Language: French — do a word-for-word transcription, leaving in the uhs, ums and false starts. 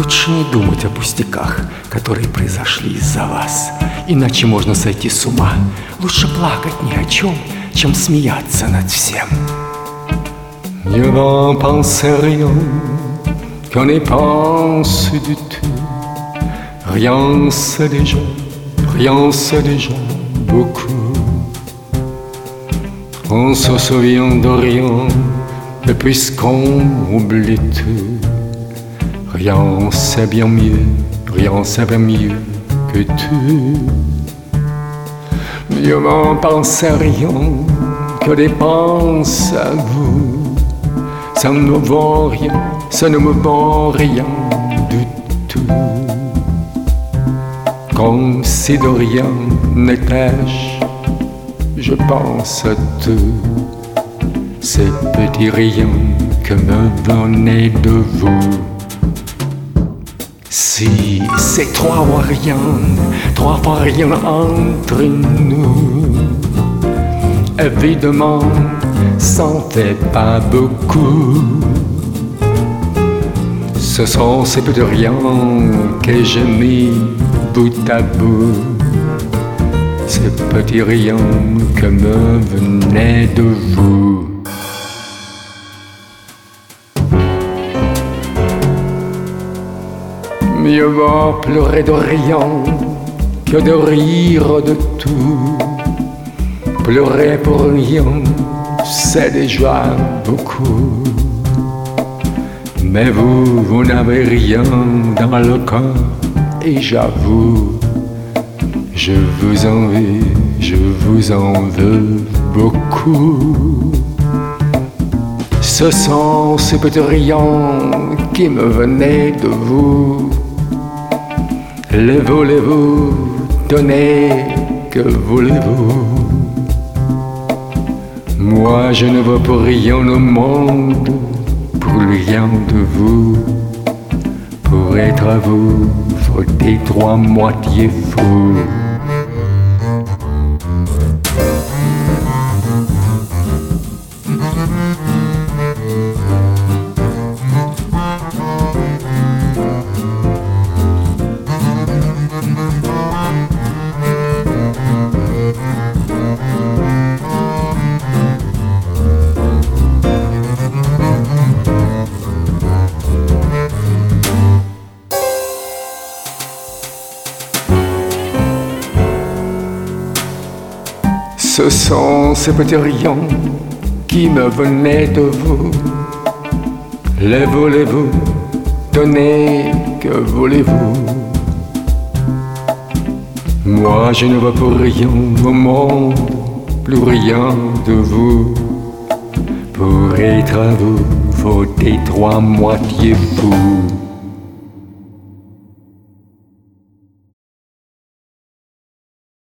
Лучше не думать о пустяках, которые произошли из-за вас. Iначе можно сойти с ума. Лучше плакать ни о чем, чем смеяться над всем. Mieux vaut penser rien qu'on n'y pense du tout. Rien c'est déjà, rien c'est déjà beaucoup. On se souvient de rien, et puisqu'on oublie tout, rien c'est bien mieux, rien c'est bien mieux que tout. Mieux vaut penser rien que d'y penser à vous. Ça ne me vaut rien, ça ne me vaut rien du tout. Comme si de rien n'était, je pense à tout. Ces petits riens que me venaient de vous. Si c'est trois fois rien, trois fois rien entre nous, évidemment, ça n'en fait pas beaucoup. Ce sont ces petits riens que j'ai mis bout à bout. Ces petits riens que me venaient de vous. Mieux vaut pleurer de rien que de rire de tout. Pleurer pour rien, c'est déjà beaucoup. Mais vous, vous n'avez rien dans le cœur. Et j'avoue, je vous envie, je vous en veux beaucoup. Ce sont ces petits riens qui me venaient de vous. Les voulez-vous, donnez, que voulez-vous? Moi je ne veux pour rien au monde, pour rien de vous. Pour être à vous, faut des trois moitiés fous. Ce sont ces petits riens qui me venaient de vous. Les voulez-vous, donnez, que voulez-vous? Moi je ne veux pour rien au monde, plus rien de vous. Pour être à vous, faut des trois moitiés fous.